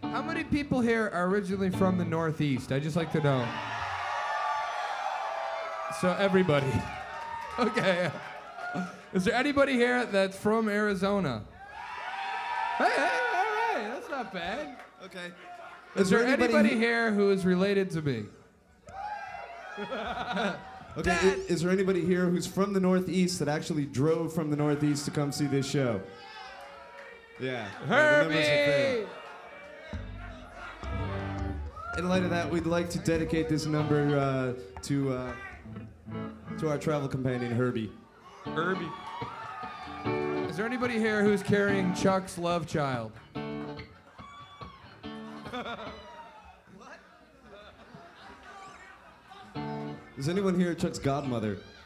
How many people here are originally from the Northeast? I'd just like to know. So everybody. Okay. Is there anybody here that's from Arizona? Hey, all right, that's not bad. Okay. Is there anybody here who is related to me? Okay, is there anybody here who's from the Northeast that actually drove from the Northeast to come see this show? Yeah. Herbie! In light of that, we'd like to dedicate this number to our travel companion, Herbie. Herbie. Is there anybody here who's carrying Chuck's love child? Is anyone here Chuck's godmother?